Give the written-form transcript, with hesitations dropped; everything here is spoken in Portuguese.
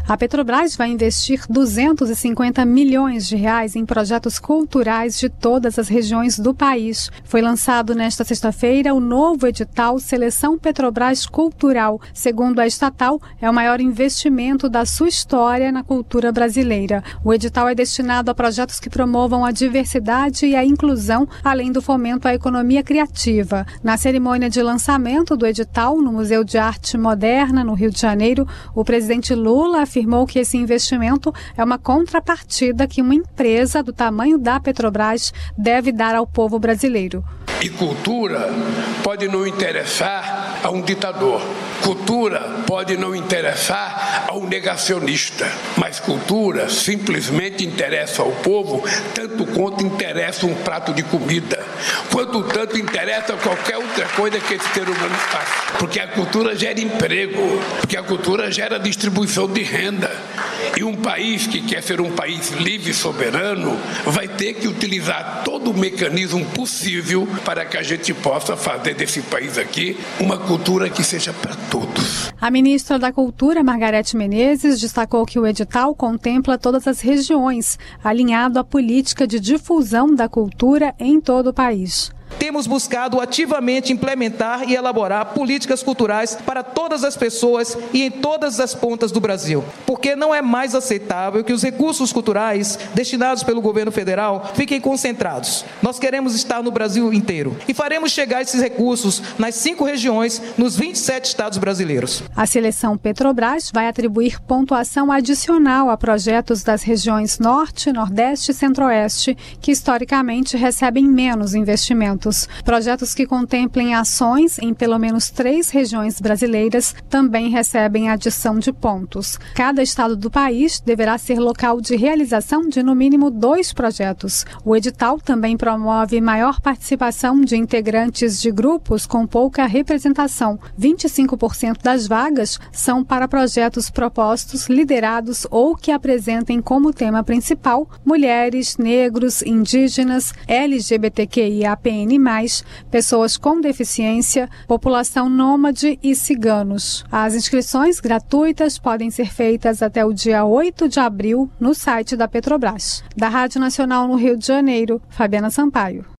A Petrobras vai investir 250 milhões de reais em projetos culturais de todas as regiões do país. Foi lançado nesta sexta-feira o novo edital Seleção Petrobras Cultural. Segundo a estatal, é o maior investimento da sua história na cultura brasileira. O edital é destinado a projetos que promovam a diversidade e a inclusão, além do fomento à economia criativa. Na cerimônia de lançamento do edital, no Museu de Arte Moderna, no Rio de Janeiro, o presidente Lula afirmou que esse investimento é uma contrapartida que uma empresa do tamanho da Petrobras deve dar ao povo brasileiro. E cultura pode não interessar a um ditador. Cultura pode não interessar a um negacionista. Mas cultura simplesmente interessa ao povo tanto quanto interessa um prato de comida. Quanto tanto interessa qualquer outra coisa que esse ser humano faz. Porque a cultura gera emprego. Porque a cultura gera distribuição de renda. E um país que quer ser um país livre e soberano vai ter que utilizar todo o mecanismo possível para que a gente possa fazer desse país aqui uma cultura que seja para todos. A ministra da Cultura, Margarete Menezes, destacou que o edital contempla todas as regiões, alinhado à política de difusão da cultura em todo o país. Temos buscado ativamente implementar e elaborar políticas culturais para todas as pessoas e em todas as pontas do Brasil, porque não é mais aceitável que os recursos culturais destinados pelo governo federal fiquem concentrados. Nós queremos estar no Brasil inteiro e faremos chegar esses recursos nas 5 regiões, nos 27 estados brasileiros. A seleção Petrobras vai atribuir pontuação adicional a projetos das regiões Norte, Nordeste e Centro-Oeste, que historicamente recebem menos investimentos. Projetos que contemplem ações em pelo menos 3 regiões brasileiras também recebem adição de pontos. Cada estado do país deverá ser local de realização de no mínimo 2 projetos. O edital também promove maior participação de integrantes de grupos com pouca representação. 25% das vagas são para projetos propostos, liderados ou que apresentem como tema principal mulheres, negros, indígenas, LGBTQIAPN+, pessoas com deficiência, população nômade e ciganos. As inscrições gratuitas podem ser feitas até o dia 8 de abril no site da Petrobras. Da Rádio Nacional no Rio de Janeiro, Fabiana Sampaio.